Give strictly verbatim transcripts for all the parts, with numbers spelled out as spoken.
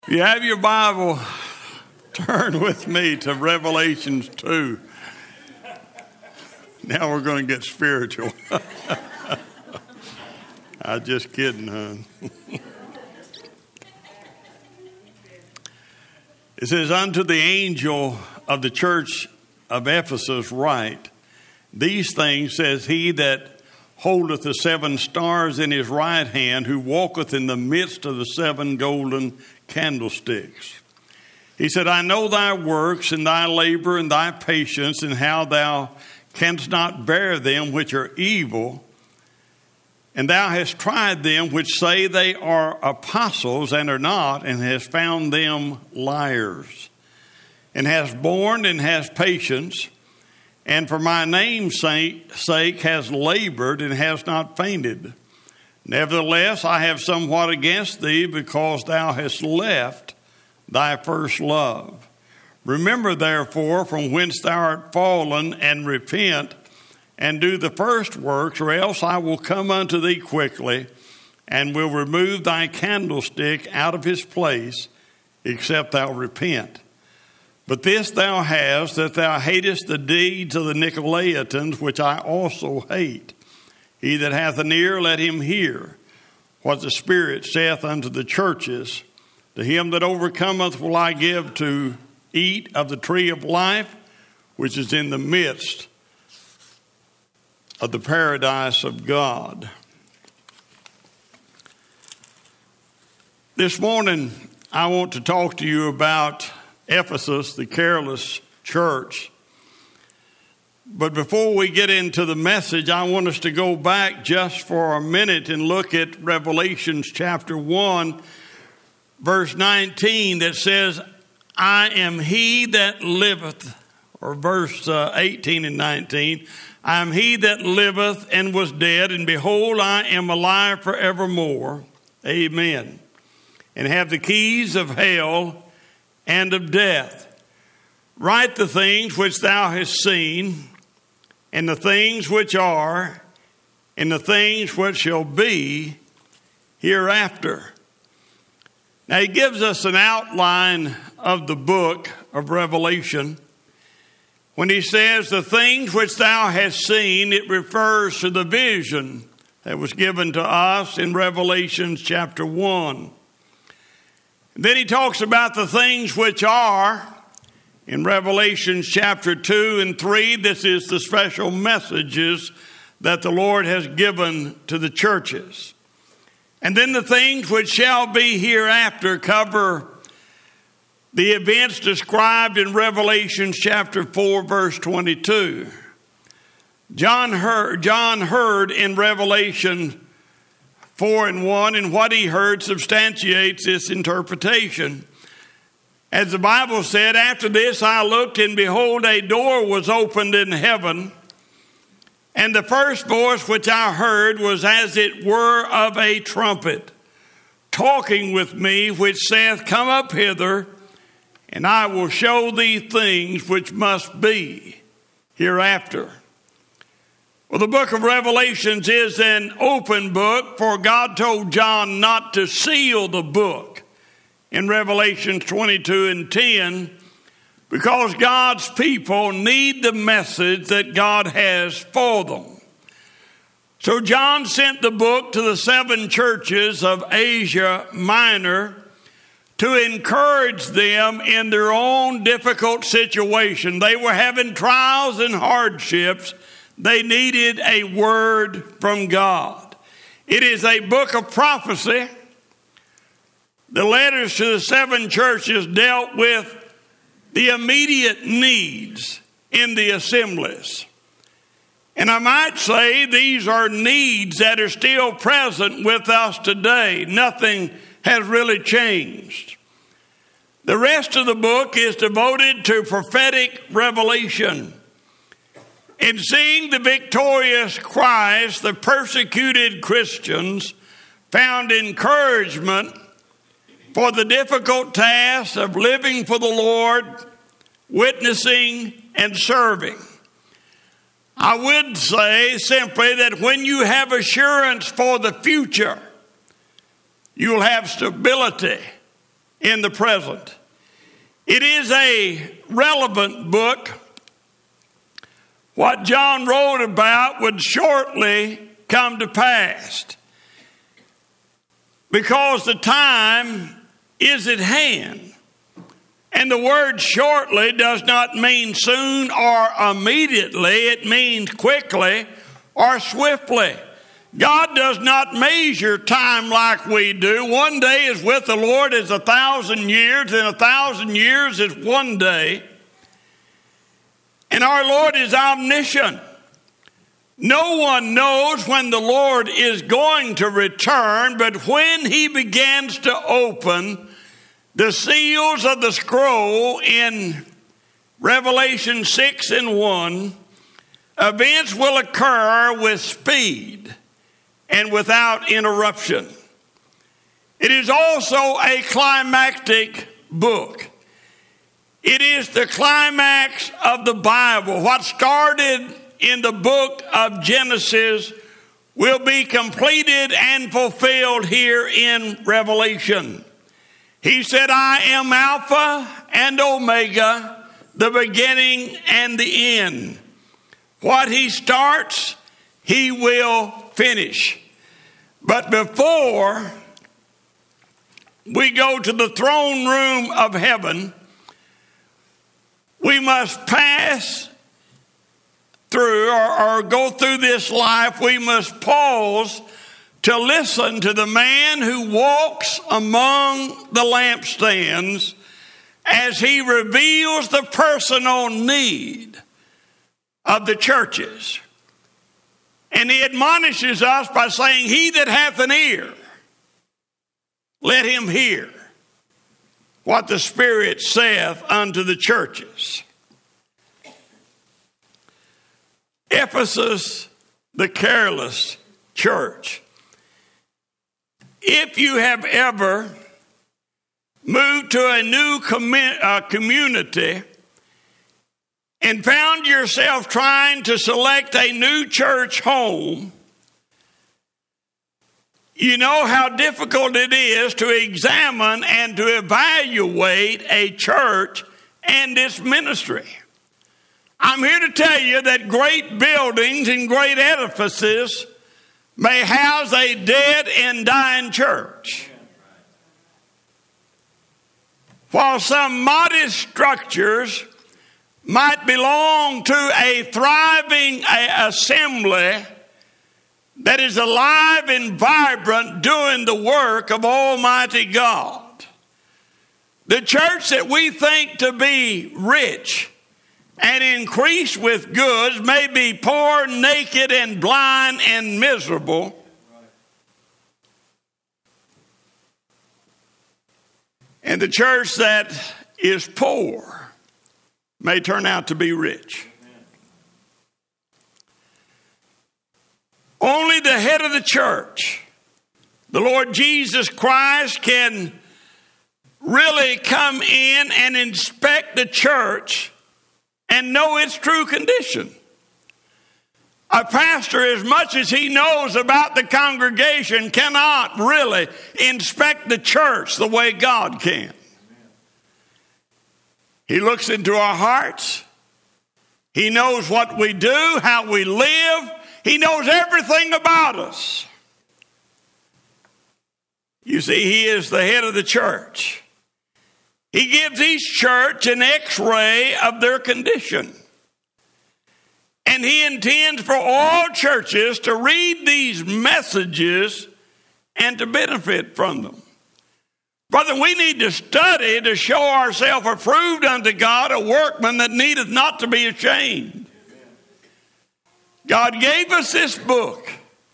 If you have your Bible, turn with me to Revelations two. Now we're going to get spiritual. I'm just kidding, hon. It says, unto the angel of the church of Ephesus write, these things says he that holdeth the seven stars in his right hand, who walketh in the midst of the seven golden candlesticks. He said, I know thy works and thy labor and thy patience, and how thou canst not bear them which are evil. And thou hast tried them which say they are apostles and are not, and hast found them liars. And hast borne and hast patience, and for my name's sake has labored and has not fainted. Nevertheless, I have somewhat against thee, because thou hast left thy first love. Remember therefore from whence thou art fallen, and repent, and do the first works, or else I will come unto thee quickly, and will remove thy candlestick out of his place, except thou repent. But this thou hast, that thou hatest the deeds of the Nicolaitans, which I also hate. He that hath an ear, let him hear what the Spirit saith unto the churches. To him that overcometh will I give to eat of the tree of life, which is in the midst of the paradise of God. This morning, I want to talk to you about Ephesus, the careless church. But before we get into the message, I want us to go back just for a minute and look at Revelations chapter one, verse nineteen, that says, I am he that liveth, or verse uh, eighteen and nineteen, I am he that liveth and was dead, and behold, I am alive forevermore. Amen. And have the keys of hell and of death. Write the things which thou hast seen, and the things which are, and the things which shall be hereafter. Now he gives us an outline of the book of Revelation. When he says the things which thou hast seen, it refers to the vision that was given to us in Revelation chapter one. Then he talks about the things which are in Revelation chapter two and three. This is the special messages that the Lord has given to the churches. And then the things which shall be hereafter cover the events described in Revelation chapter four, verse twenty-two. John heard, John heard in Revelation four and one, and what he heard substantiates this interpretation. As the Bible said, after this I looked, and behold, a door was opened in heaven. And the first voice which I heard was as it were of a trumpet, talking with me, which saith, Come up hither, and I will show thee things which must be hereafter. Well, the book of Revelations is an open book, for God told John not to seal the book in Revelation twenty-two and ten, because God's people need the message that God has for them. So John sent the book to the seven churches of Asia Minor to encourage them in their own difficult situation. They were having trials and hardships. They needed a word from God. It is a book of prophecy. The letters to the seven churches dealt with the immediate needs in the assemblies. And I might say these are needs that are still present with us today. Nothing has really changed. The rest of the book is devoted to prophetic revelation. In seeing the victorious Christ, the persecuted Christians found encouragement for the difficult task of living for the Lord, witnessing and serving. I would say simply that when you have assurance for the future, you'll have stability in the present. It is a relevant book. What John wrote about would shortly come to pass, because the time is at hand. And the word shortly does not mean soon or immediately. It means quickly or swiftly. God does not measure time like we do. One day is with the Lord as a thousand years, and a thousand years is one day. And our Lord is omniscient. No one knows when the Lord is going to return, but when he begins to open the seals of the scroll in Revelation six and one, events will occur with speed and without interruption. It is also a climactic book. It is the climax of the Bible. What started in the book of Genesis will be completed and fulfilled here in Revelation. He said, I am Alpha and Omega, the beginning and the end. What he starts, he will finish. But before we go to the throne room of heaven, we must pass through or, or go through this life. We must pause to listen to the man who walks among the lampstands as he reveals the personal need of the churches. And he admonishes us by saying, he that hath an ear, let him hear what the Spirit saith unto the churches. Ephesus, the careless church. If you have ever moved to a new commu- uh, community and found yourself trying to select a new church home, you know how difficult it is to examine and to evaluate a church and its ministry. I'm here to tell you that great buildings and great edifices may house a dead and dying church, while some modest structures might belong to a thriving assembly that is alive and vibrant doing the work of Almighty God. The church that we think to be rich and increased with goods may be poor, naked, and blind, and miserable. And the church that is poor may turn out to be rich. Only the head of the church, the Lord Jesus Christ, can really come in and inspect the church and know its true condition. A pastor, as much as he knows about the congregation, cannot really inspect the church the way God can. He looks into our hearts. He knows what we do, how we live. He knows everything about us. You see, he is the head of the church. He gives each church an x-ray of their condition. And he intends for all churches to read these messages and to benefit from them. Brother, we need to study to show ourselves approved unto God, a workman that needeth not to be ashamed. God gave us this book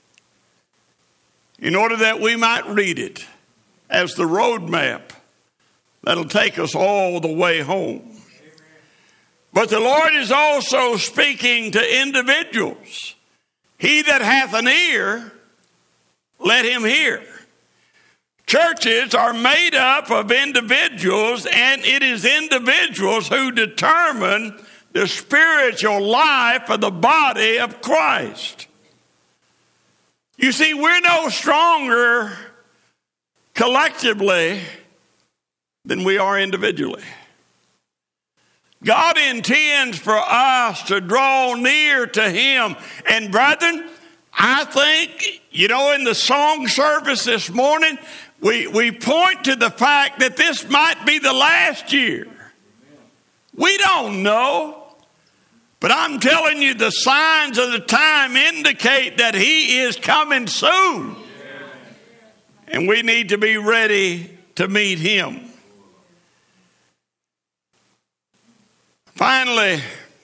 in order that we might read it as the roadmap that'll take us all the way home. But the Lord is also speaking to individuals. He that hath an ear, let him hear. Churches are made up of individuals, and it is individuals who determine the spiritual life of the body of Christ. You see, we're no stronger collectively than we are individually. God intends for us to draw near to him. And brethren, I think, you know, in the song service this morning, we, we point to the fact that this might be the last year. We don't know. But I'm telling you, the signs of the time indicate that he is coming soon. And we need to be ready to meet him. Finally,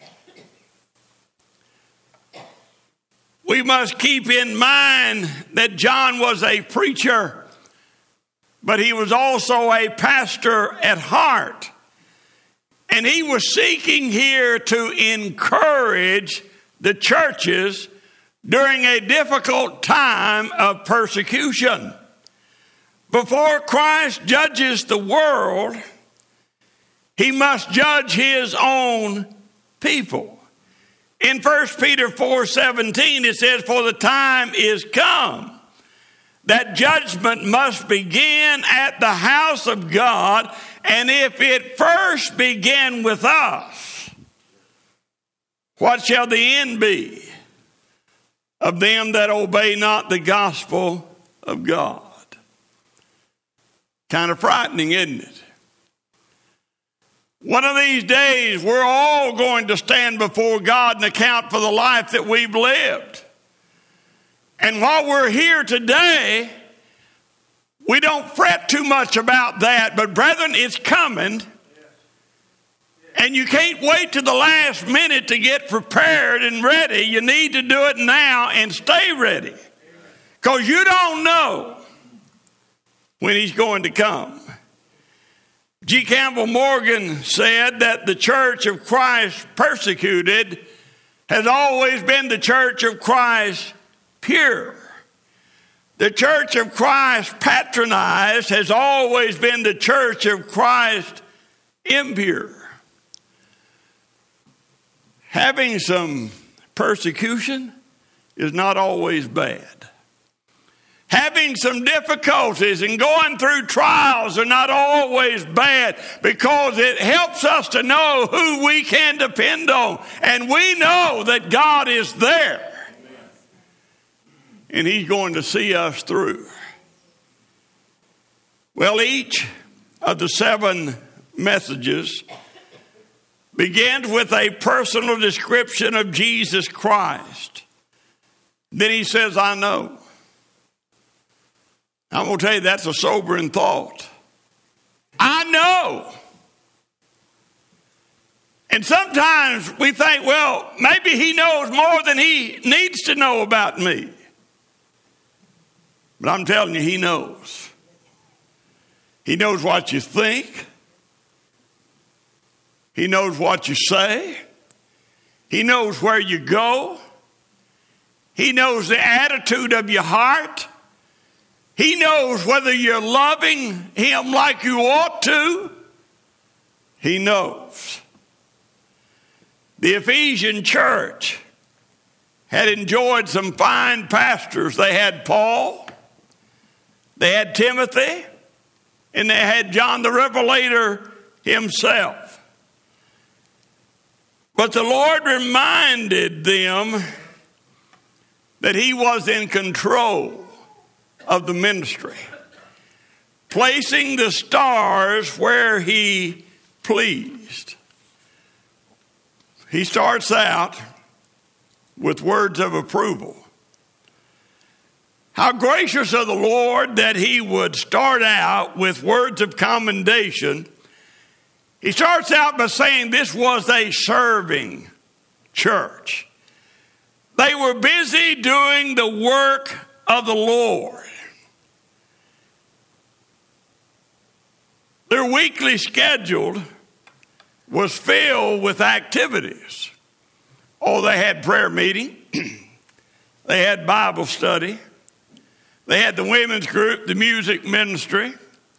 we must keep in mind that John was a preacher, but he was also a pastor at heart. And he was seeking here to encourage the churches during a difficult time of persecution. Before Christ judges the world, he must judge his own people. In First Peter four seventeen, it says, "For the time is come that judgment must begin at the house of God, and if it first begin with us, what shall the end be of them that obey not the gospel of God?" Kind of frightening, isn't it? One of these days, we're all going to stand before God and account for the life that we've lived. And while we're here today, we don't fret too much about that. But brethren, it's coming. And you can't wait to the last minute to get prepared and ready. You need to do it now and stay ready. Because you don't know when he's going to come. G. Campbell Morgan said that the church of Christ persecuted has always been the church of Christ pure. The church of Christ patronized has always been the church of Christ impure. Having some persecution is not always bad. Having some difficulties and going through trials are not always bad, because it helps us to know who we can depend on. And we know that God is there. And he's going to see us through. Well, each of the seven messages begins with a personal description of Jesus Christ. Then he says, "I know." I'm going to tell you, that's a sobering thought. I know. And sometimes we think, well, maybe he knows more than he needs to know about me. But I'm telling you, he knows. He knows what you think. He knows what you say. He knows where you go. He knows the attitude of your heart. He knows whether you're loving him like you ought to. He knows. The Ephesian church had enjoyed some fine pastors. They had Paul, they had Timothy, and they had John the Revelator himself. But the Lord reminded them that he was in control of the ministry, placing the stars where he pleased. He starts out with words of approval. How gracious of the Lord that he would start out with words of commendation. He starts out by saying this was a serving church. They were busy doing the work of the Lord. Their weekly schedule was filled with activities. Oh, they had prayer meeting. They had Bible study. They had the women's group, the music ministry.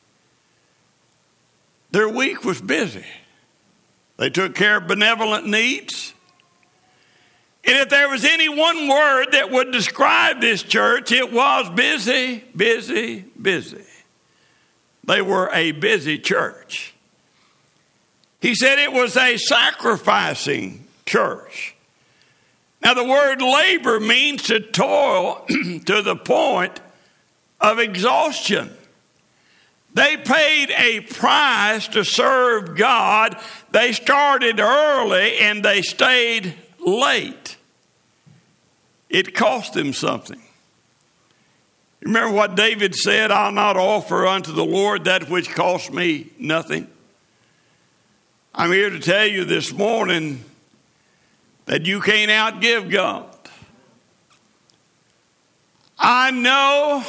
Their week was busy. They took care of benevolent needs. And if there was any one word that would describe this church, it was busy, busy, busy. they were a busy church. He said it was a sacrificing church. Now, the word labor means to toil to the point of exhaustion. They paid a price to serve God. They started early and they stayed late. It cost them something. Remember what David said, I'll not offer unto the Lord that which cost me nothing. I'm here to tell you this morning that you can't outgive God. I know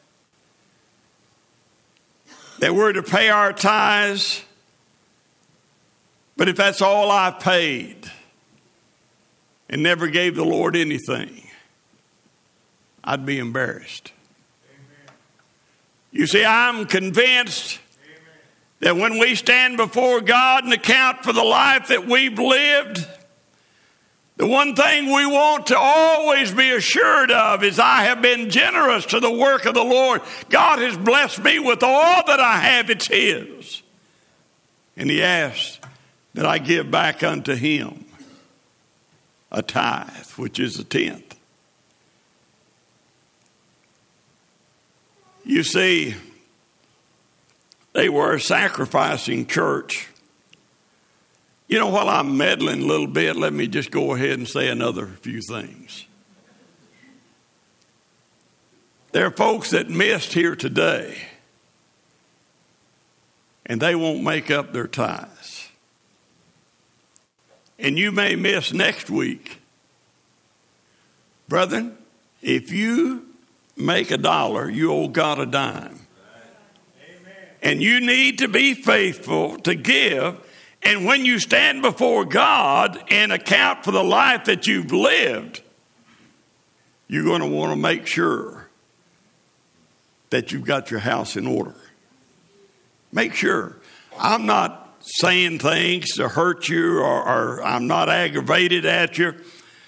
that we're to pay our tithes, but if that's all I paid and never gave the Lord anything, I'd be embarrassed. Amen. You see, I'm convinced Amen. That when we stand before God and account for the life that we've lived, the one thing we want to always be assured of is I have been generous to the work of the Lord. God has blessed me with all that I have, it's His. And He asks that I give back unto Him a tithe, which is a tenth. You see, they were a sacrificing church. You know, while I'm meddling a little bit, let me just go ahead and say another few things. There are folks that missed here today, and they won't make up their tithes. And you may miss next week. Brethren, if you make a dollar, you owe God a dime. And you need to be faithful to give. And when you stand before God and account for the life that you've lived, you're going to want to make sure that you've got your house in order. Make sure. I'm not saying things to hurt you, or, or I'm not aggravated at you.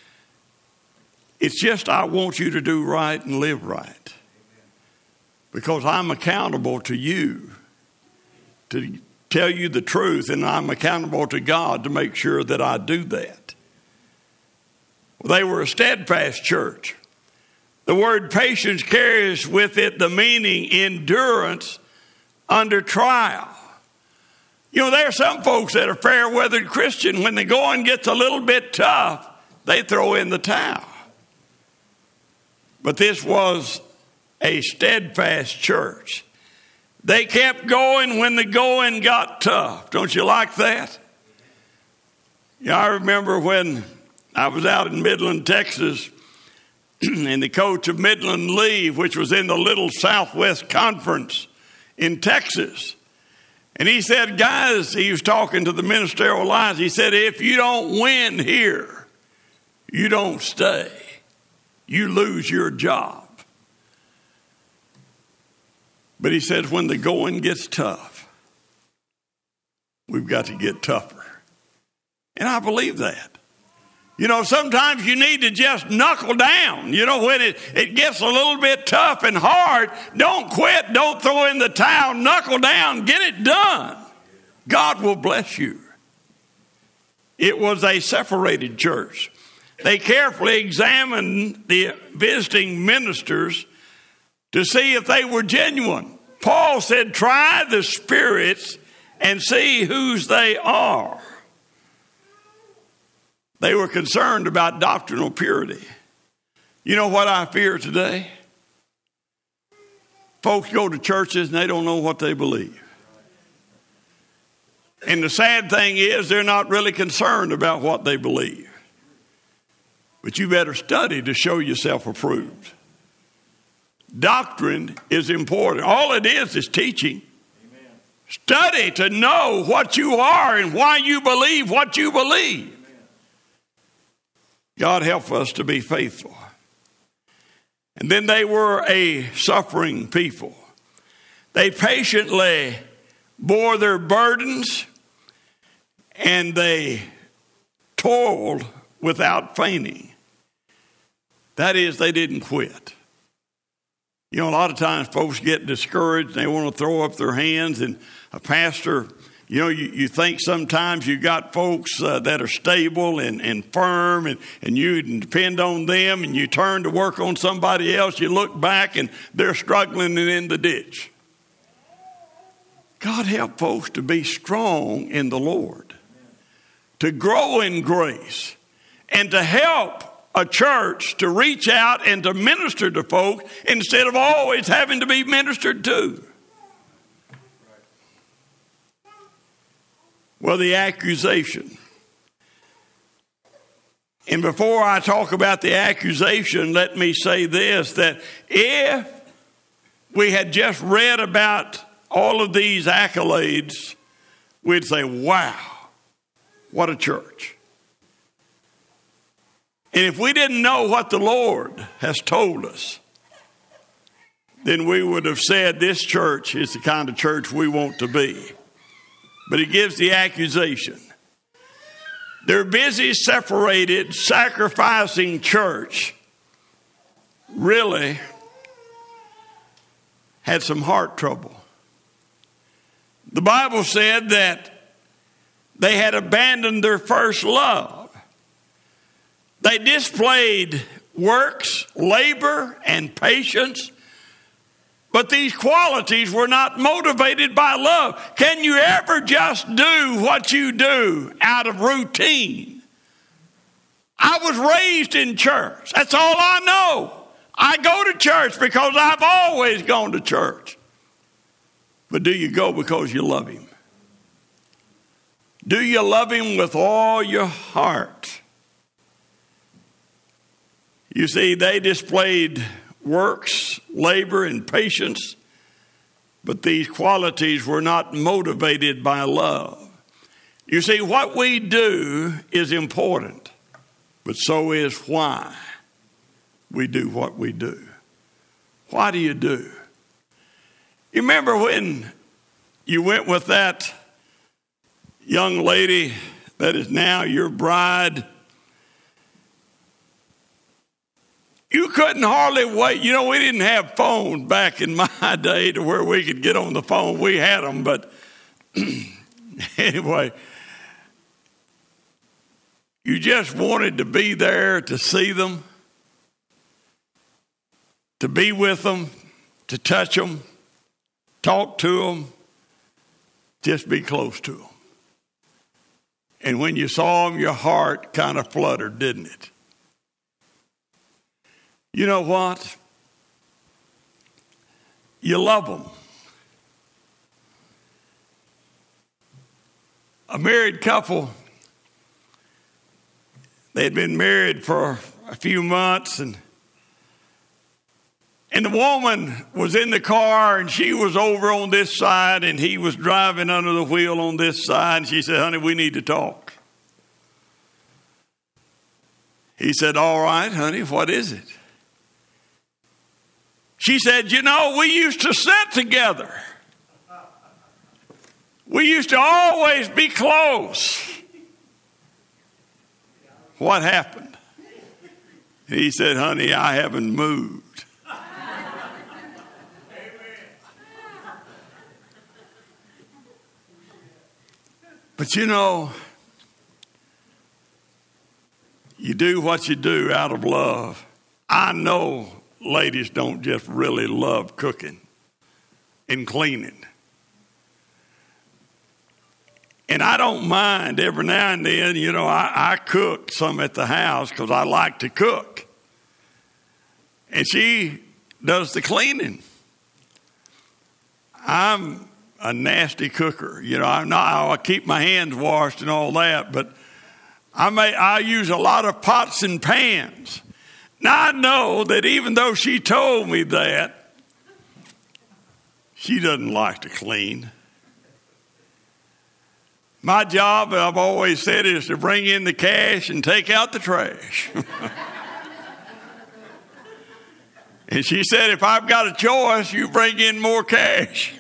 It's just I want you to do right and live right. Because I'm accountable to you to tell you the truth, and I'm accountable to God to make sure that I do that. Well, they were a steadfast church. The word patience carries with it the meaning endurance under trial. You know, there are some folks that are fair-weathered Christian. When the going gets a little bit tough, they throw in the towel. But this was a steadfast church. They kept going when the going got tough. Don't you like that? Yeah, I remember when I was out in Midland, Texas, and the coach of Midland Lee, which was in the Little Southwest Conference in Texas. And he said, guys, he was talking to the ministerial lines. He said, if you don't win here, you don't stay. You lose your job. But he said, when the going gets tough, we've got to get tougher. And I believe that. You know, sometimes you need to just knuckle down. You know, when it, it gets a little bit tough and hard, don't quit. Don't throw in the towel. Knuckle down. Get it done. God will bless you. It was a separated church. They carefully examined the visiting ministers to see if they were genuine. Paul said, try the spirits and see whose they are. They were concerned about doctrinal purity. You know what I fear today? Folks go to churches and they don't know what they believe. And the sad thing is they're not really concerned about what they believe. But you better study to show yourself approved. Doctrine is important. All it is is teaching. Amen. Study to know what you are and why you believe what you believe. Amen. God help us to be faithful. And then they were a suffering people. They patiently bore their burdens and they toiled without fainting. That is, they didn't quit. You know, a lot of times folks get discouraged. They want to throw up their hands. And a pastor, you know, you, you think sometimes you got folks uh, that are stable and, and firm, and, and you depend on them, and you turn to work on somebody else. You look back and they're struggling and in the ditch. God help folks to be strong in the Lord, to grow in grace, and to help a church to reach out and to minister to folk instead of always having to be ministered to. Well, the accusation. And before I talk about the accusation, let me say this, that if we had just read about all of these accolades, we'd say, wow, what a church. And if we didn't know what the Lord has told us, then we would have said this church is the kind of church we want to be. But he gives the accusation. Their busy, separated, sacrificing church really had some heart trouble. The Bible said that they had abandoned their first love. They displayed works, labor, and patience, but these qualities were not motivated by love. Can you ever just do what you do out of routine? I was raised in church. That's all I know. I go to church because I've always gone to church. But do you go because you love him? Do you love him with all your heart? You see, they displayed works, labor, and patience, but these qualities were not motivated by love. You see, what we do is important, but so is why we do what we do. Why do you do? You remember when you went with that young lady that is now your bride? You couldn't hardly wait. You know, we didn't have phones back in my day to where we could get on the phone. We had them, but anyway, you just wanted to be there to see them, to be with them, to touch them, talk to them, just be close to them. And when you saw them, your heart kind of fluttered, didn't it? You know what? You love them. A married couple, they had been married for a few months, and and the woman was in the car, and she was over on this side, and he was driving under the wheel on this side. And she said, honey, we need to talk. He said, all right, honey, what is it? She said, you know, we used to sit together. We used to always be close. What happened? He said, honey, I haven't moved. But you know, you do what you do out of love. I know ladies don't just really love cooking and cleaning. And I don't mind every now and then, you know, I, I cook some at the house because I like to cook. And she does the cleaning. I'm a nasty cooker. You know, I'm not, I keep my hands washed and all that, but I may, I use a lot of pots and pans. Now, I know that even though she told me that, she doesn't like to clean. My job, I've always said, is to bring in the cash and take out the trash. And she said, if I've got a choice, you bring in more cash.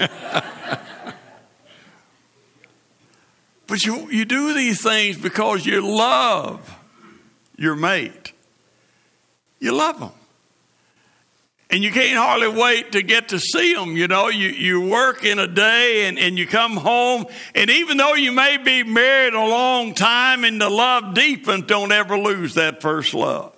But you, you do these things because you love your mate. You love them. And you can't hardly wait to get to see them. You know, you, you work in a day and, and you come home. And even though you may be married a long time and the love deepens, don't ever lose that first love.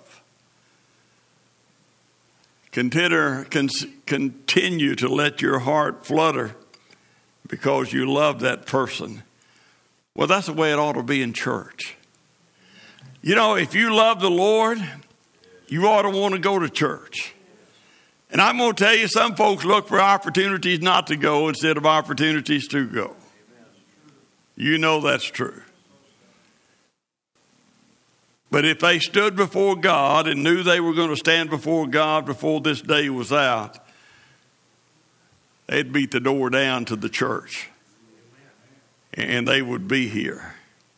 Consider, con, continue to let your heart flutter because you love that person. Well, that's the way it ought to be in church. You know, if you love the Lord, you ought to want to go to church. And I'm going to tell you, some folks look for opportunities not to go instead of opportunities to go. You know that's true. But if they stood before God and knew they were going to stand before God before this day was out, they'd beat the door down to the church. And they would be here.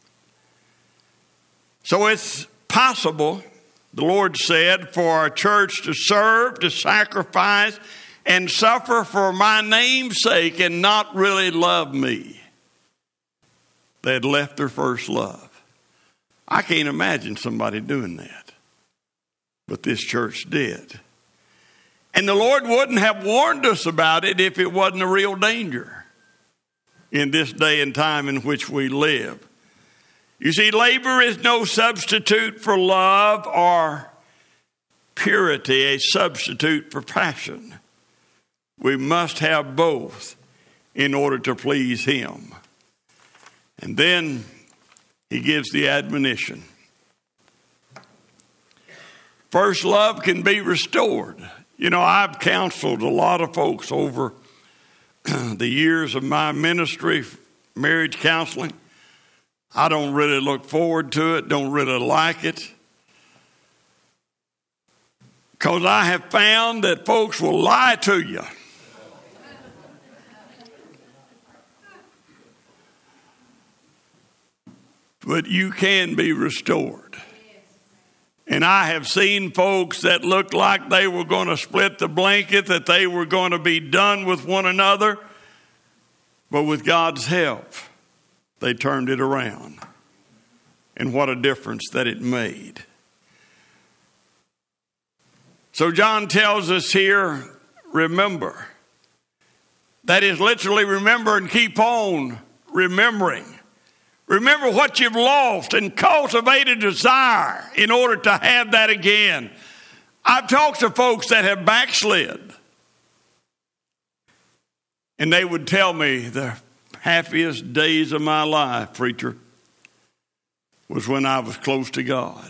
So it's possible, the Lord said, for our church to serve, to sacrifice, and suffer for my name's sake and not really love me. They had left their first love. I can't imagine somebody doing that. But this church did. And the Lord wouldn't have warned us about it if it wasn't a real danger in this day and time in which we live. You see, labor is no substitute for love or purity, a substitute for passion. We must have both in order to please Him. And then He gives the admonition. First love can be restored. You know, I've counseled a lot of folks over the years of my ministry, marriage counseling. I don't really look forward to it, don't really like it. Because I have found that folks will lie to you. But you can be restored. And I have seen folks that looked like they were going to split the blanket, that they were going to be done with one another. But with God's help, they turned it around. And what a difference that it made. So John tells us here, remember. That is literally remember and keep on remembering. Remember what you've lost and cultivate a desire in order to have that again. I've talked to folks that have backslid. And they would tell me the happiest days of my life, preacher, was when I was close to God.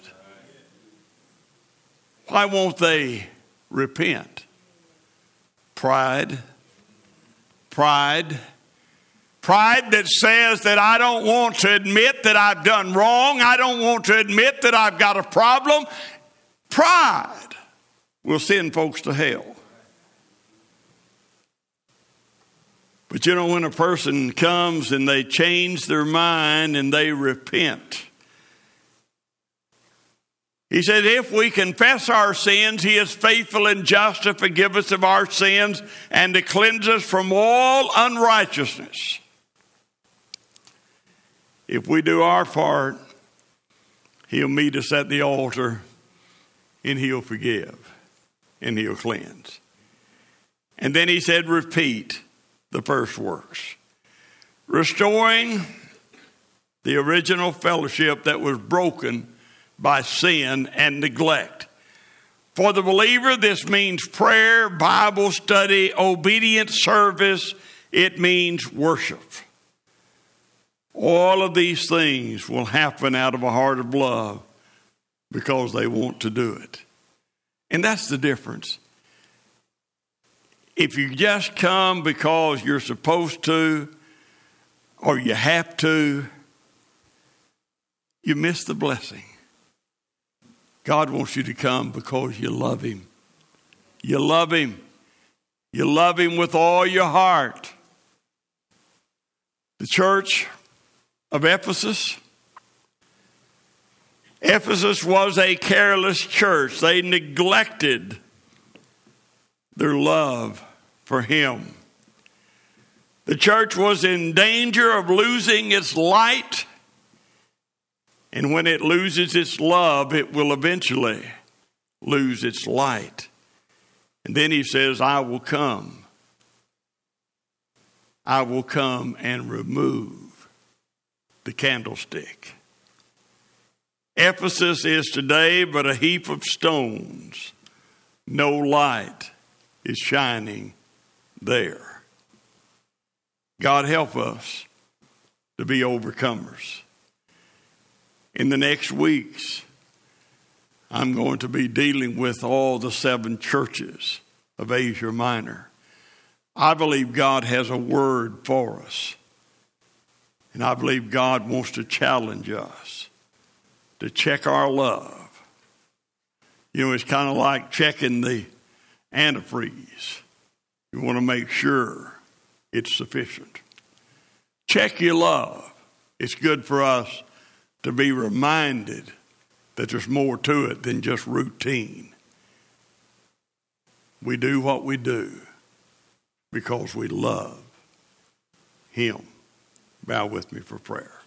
Why won't they repent? Pride. Pride. Pride that says that I don't want to admit that I've done wrong. I don't want to admit that I've got a problem. Pride will send folks to hell. But you know, when a person comes and they change their mind and they repent, He said, if we confess our sins, He is faithful and just to forgive us of our sins and to cleanse us from all unrighteousness. If we do our part, He'll meet us at the altar and He'll forgive and He'll cleanse. And then He said, repeat the first works. Restoring the original fellowship that was broken by sin and neglect. For the believer, this means prayer, Bible study, obedient service. It means worship. All of these things will happen out of a heart of love because they want to do it. And that's the difference. If you just come because you're supposed to or you have to, you miss the blessing. God wants you to come because you love Him. You love Him. You love Him with all your heart. The church of Ephesus. Ephesus was a careless church. They neglected their love for Him. The church was in danger of losing its light. And when it loses its love, it will eventually lose its light. And then he says, I will come. I will come and remove the candlestick. Ephesus is today but a heap of stones. No light is shining there. God help us to be overcomers. In the next weeks, I'm going to be dealing with all the seven churches of Asia Minor. I believe God has a word for us. And I believe God wants to challenge us to check our love. You know, it's kind of like checking the antifreeze. You want to make sure it's sufficient. Check your love. It's good for us to be reminded that there's more to it than just routine. We do what we do because we love Him. Bow with me for prayer.